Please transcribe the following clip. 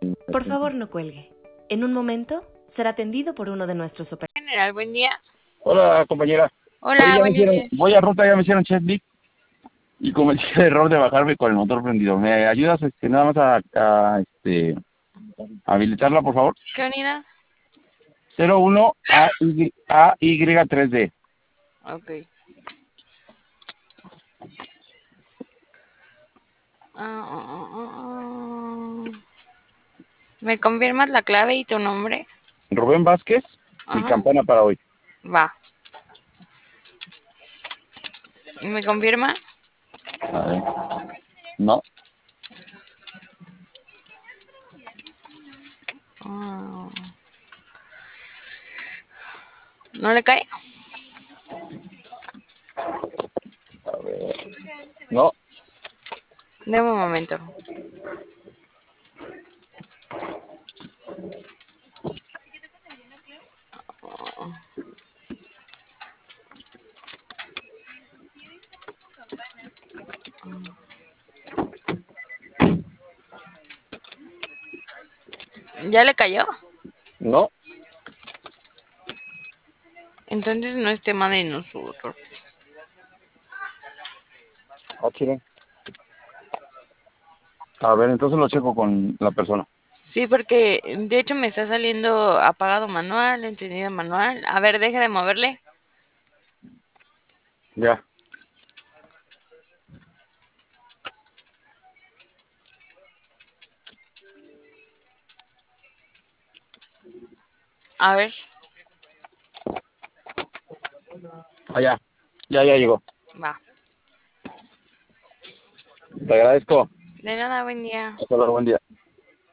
Por favor, no cuelgue. En un momento será atendido por uno de nuestros operadores. General, buen día. Hola, compañera. Oye, Hola, buenos días. voy a ruta, ya me hicieron check y cometí el error de bajarme con el motor prendido. ¿Me ayudas, nada más a habilitarla, por favor? ¿Qué unidad? 01 AY3D. Ok. ¿Me confirmas la clave y tu nombre? Rubén Vázquez y Ajá. campana para hoy. Va. ¿Me confirma? A ver. No, Ah, ¿No le cae? no. Deme un momento. ¿Ya le cayó? No. Entonces no es tema de nosotros. Ah, chile. A ver, entonces lo checo con la persona. Sí, porque de hecho me está saliendo apagado manual, encendido manual. A ver, deje de moverle. Ya. A ver, Ah, ya. Ya llegó. va. Te agradezco. De nada, buen día. Hasta luego, buen día.